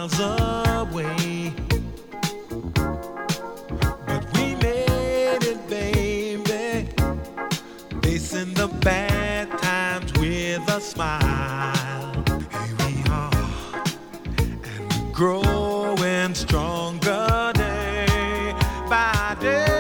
miles away. But we made it, baby, facing the bad times with a smile. Here we are, and we're growing stronger day by day.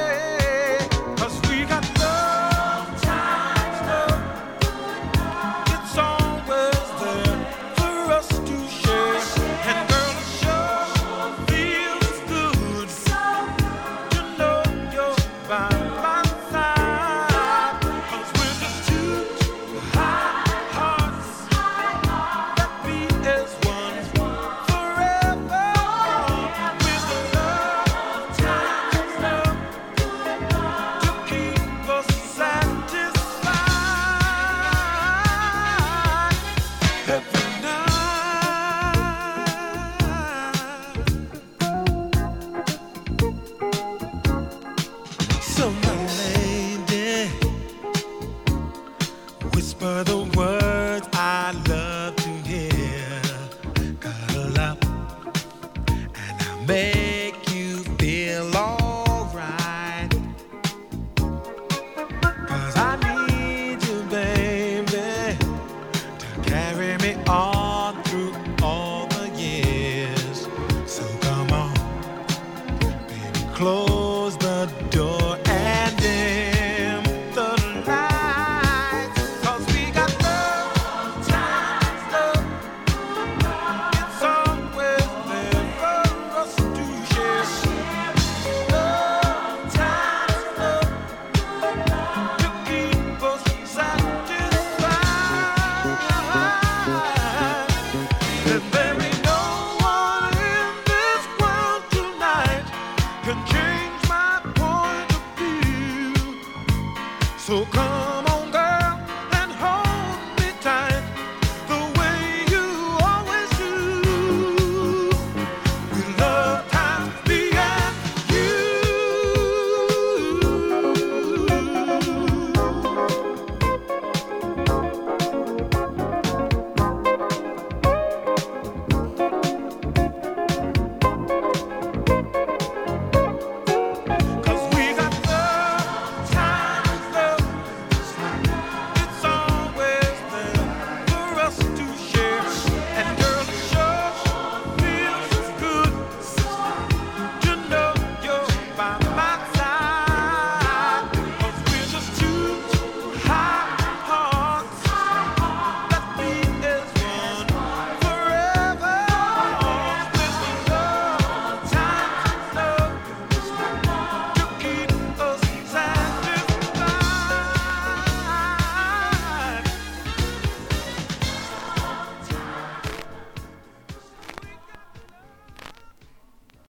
So my lady, whisper the words I love to hear. Cuddle up and I'll make you feel alright. 'Cause I need you, baby, to carry me on through all the years. So come on, baby, close the door.